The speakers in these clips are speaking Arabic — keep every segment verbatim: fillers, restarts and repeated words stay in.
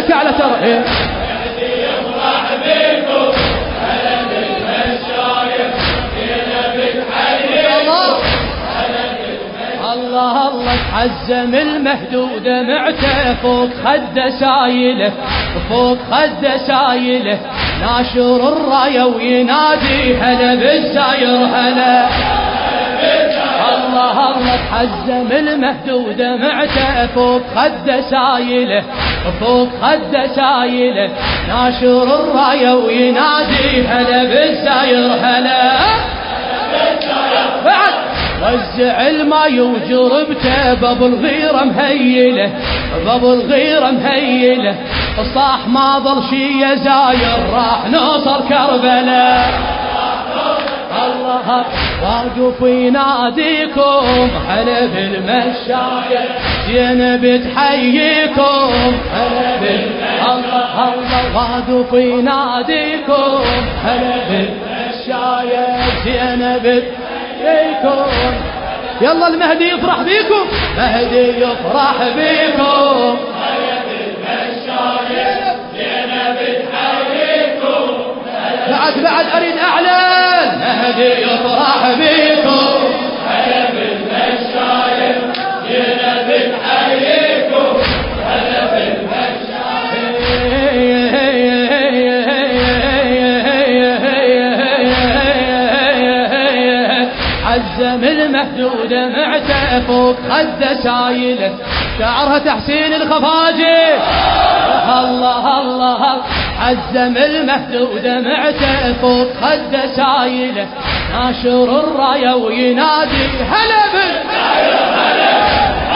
ايدك اعلى ترى. إيه؟ يفرح بيكم هلا بالمشايخ زينب تحييكم. الله الله تعزم المهدود معته فوق خده سايله فوق خده سايله ناشر الرايه وينادي هلا بالساير هلا. الله الله تعزم المهدود معته فوق خده سايله فوق خده سايله ناشر الرايه وينادي هلا بالساير هلا. بعد وزع الماي وجربته باب الغيره مهيله باب الغيره مهيله صاح ما ظل شي يا زاير راح نوصل كربلاء. الله واقف يناديكم هلا بالمشايخ زينب تحييكم هلا بال. الله الله واقف يناديكم هلا بالمشايخ زينب تحييكم. يلا المهدي يفرح بيكم مهدي يفرح بيكم هلا بالمشايخ زينب تحييكم. بعد بعد اريد اعلن مهدي يفرح بيكم هلا بالمشايخ زينب تحييكم. هلا عزم المهدود معته فوق خده سايله شعرها تحسين الخفاجي. الله الله عزم المهدود معته فوق خده سايله ناشر الرايه وينادي هلا بالساير.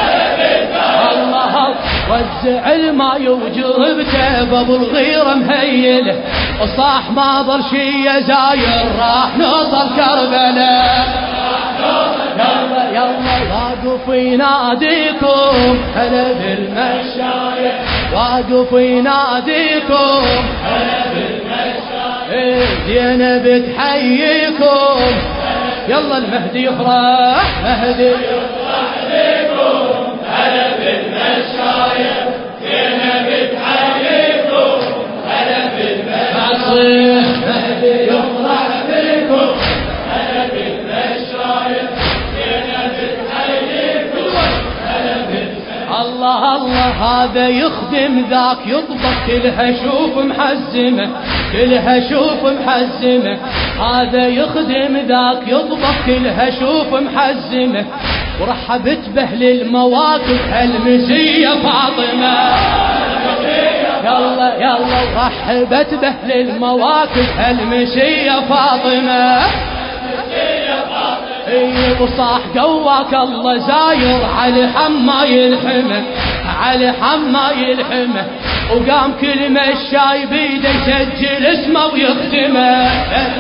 الله وزع الماي وجربته باب الغيره مهيله وصاح ما ظل شي يا زاير راح نوصل كربلاء. يلا يلا واقف يناديكم هلا بالمشايخ واقف يناديكم هلا بالمشايخ زينب تحييكم. يلا المهدي يفرح مهدي يفرح بيكم هلا بالمشايخ زينب تحييكم. هلا بالمشايخ مهدي يفرح بيكم. هلا بالمشايخ زينب تحييكم. هلا بالمشايخ. الله الله هذا يخدم ذاك يطبخ كلها شوف محزمه كلها شوف محزمه هذا يخدم ذاك يطبخ كلها شوف محزمه ورحبت به للمواقف هالمسيه فاطمه. يلا يلا رحبت به للمواقف هالمسيه فاطمه. اي وصاح قواك الله زاير على حما يلحمه على حما يلحمه وقام كل مشاي بيده يسجل اسمه ويختمه.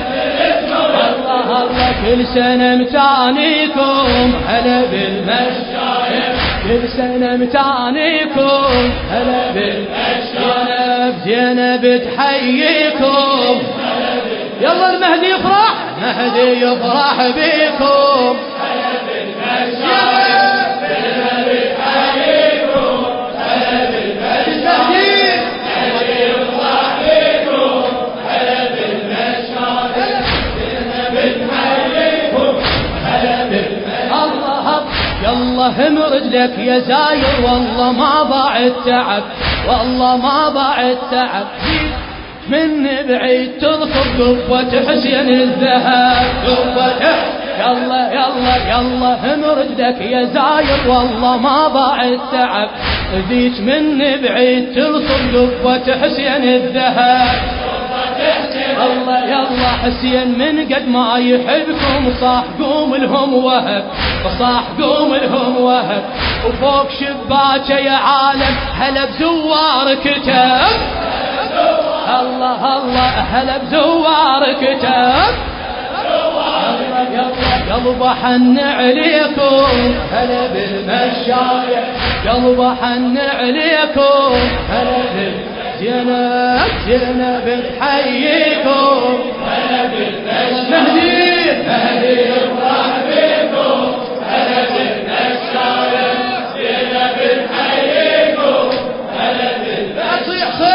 الله الله كل سنه متانيكم هلا بالمشايخ كل سنه متانيكم هلا بالمشايخ زينب تحييكم. يلا المهدي يفرح مهدي يفرح بيكم هلا بالمشايخ زينب تحييكم. هلا بالمشايخ مهدي يفرح بيكم. هلا بالمشايخ زينب تحييكم. هلا بالمشايخ. الله يلا امرد لك يا زاير والله ما ضاع التعب والله ما ضاع التعب من بعيد تذكر قبة حسين الذهب قبة. يلا يلا يلا امرد لك يا زاير والله ما ضاع التعب ذيك من بعيد تذكر قبة حسين الذهب. الله يلا حسين من قد ما يحبكم صاح قوم لهم وهب صاح قوم لهم وهب وفوق شباكه يا عالم هلا بزوار كتاب. الله الله هلا بزوار كتاب. يلا يلا قلب حن عليكم هلا بالمشايخ قلب حن عليكم هلا بالمشايخ زينب زينب تحييكم. هلا بالمشايخ مهدي مهدي يفرح بيكم. هلا بالمشايخ زينب تحييكم. هلا بالمشايخ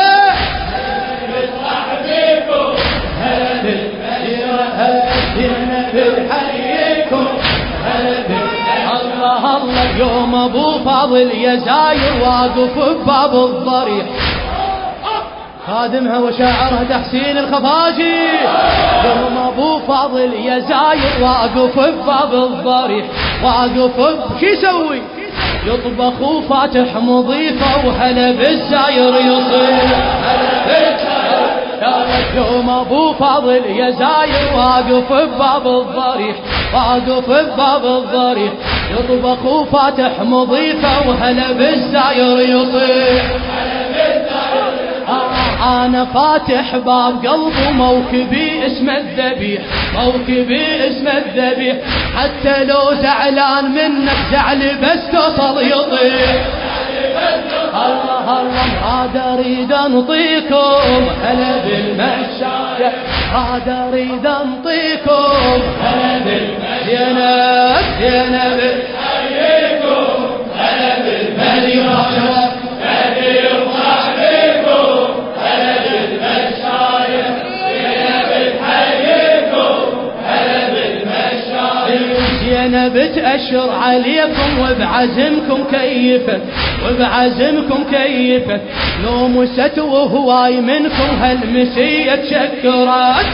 زينب تحييكم هلا بالمشايخ. الله الله يوم ابو فاضل يا زاير واقف بباب الضريح، خادمها وشاعرها تحسين الخفاجي. يوم ابو فاضل يا زاير واقف بباب الضريح، واقف شو يسوي؟ يطبخ وفاتح مضيفه وهلا بالزاير يصيح. يوم ابو فاضل يا زاير واقف بباب الضريح، واقف بباب الضريح يطبخ وفاتح مضيفه وهلا بالزاير يصيح. أنا فاتح باب قلبه موكبي اسم الذبيح، موكبي اسم الذبيح، حتى لو زعلان منك زعلي بس توصل يطيح. الله الله هذا اريد انطيكم هلا بالمشايخ، هذا اريد انطيكم هلا بالمشايخ. زينب تحييكم هلا بالمشايخ، أنا بتأشر عليكم وبعزمكم كيفت، وبعزمكم كيفت لو مست وهواي منكم هالمسية تشكرت.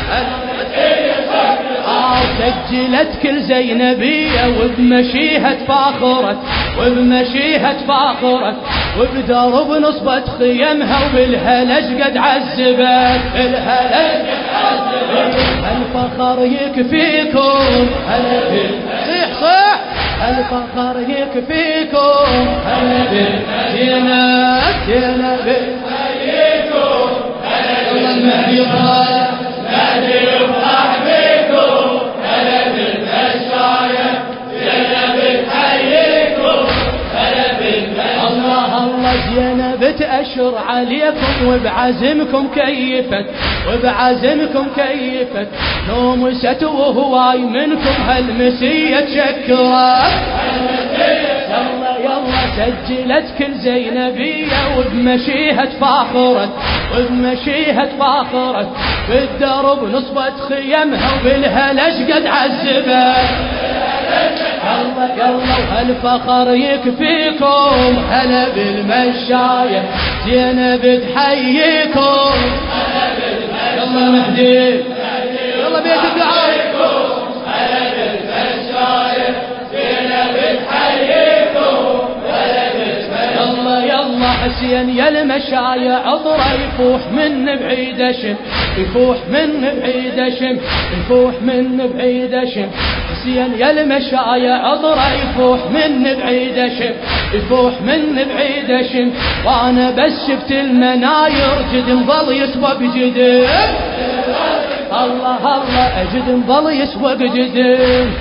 آه سجلت كل زينبية وبمشيها تفاخرت، وبمشيها تفاخرت وبدرب نصبت خيمها وبالهلج قد عذبت، الهلج قد عذبت. الفخر يكفيكم هلا صيح صيح، الفخر يكفيكم هلا بالزينب. زينب تحييكم هلا بالمهدي طالع، مهدي يفرح بيكم هلا بالمشايخ. زينب تحييكم هلا بالمشايخ. الله الله زينب تأشر عليكم وبعزمكم كيفت، وبعزمكم كيفت لو مست وهواي منكم هالمسية تشكرت. يلا يلا سجلت كل زينبية وبمشيها تفاخرت، وبمشيها تفاخرت بالدرب نصبت خيمها وبالهلج قد عذبت. يلا يلا وهالفخر يكفيكم هلا بالمشايخ. زينب تحييكم هلا بالمشايخ. يلا مهدي يلا بيت الدعاء هلا بالمشايخ. زينب تحييكم هلا بالمشايخ. يلا يلا حسين يا المشايع عطره يفوح من بعيد شم، يفوح من بعيد شم، يفوح من بعيد شم. حسين يا المشايع عطره يفوح من بعيد شم، يفوح من بعيد شم. وانا بس شفت المناير جد مظل يسوى بجدم. الله الله اجد مظل يسوى بجدم.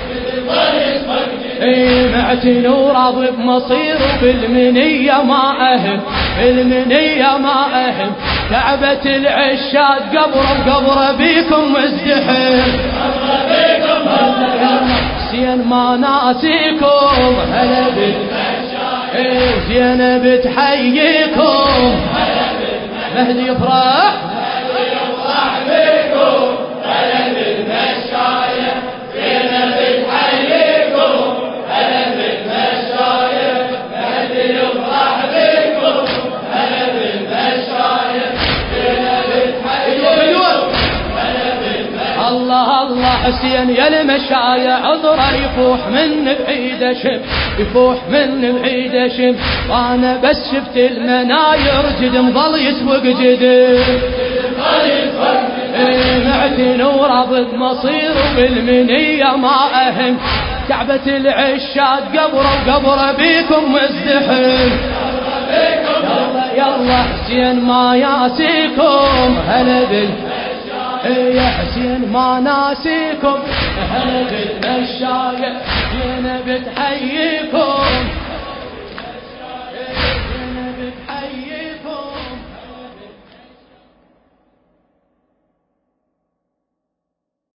اي معتن وراضي بمصيره بالمنية ما اهم، بالمنية ما اهم. كعبة العشاد قبره وقبره بيكم مزدحم. حسين ما ناسيكم هلا بالمشايخ. زينب تحييكم هلا بالمشايخ. مهدي يفرح مهدي يفرح بيكم هلا بالمشايخ. زينب تحييكم هلا بالمشايخ. مهدي يفرح بيكم هلا بالمشايخ. زينب تحييكم هلا بالمشايخ. الله الله حسين يا المشايع عذره يفوح من بعيد شم، يفوح من بعيد شم. وانا بس شفت المناير جد مظل يسوق جدم. معتن وراضي بمصيره بالمنية ما اهم. كعبة العشاد قبره وقبره بيكم مزدحم. يلا يلا حسين ما ياسيكم هلا بالمشايخ. يا حسين ما ناسيكم هلا بالمشايخ. زينب تحييكم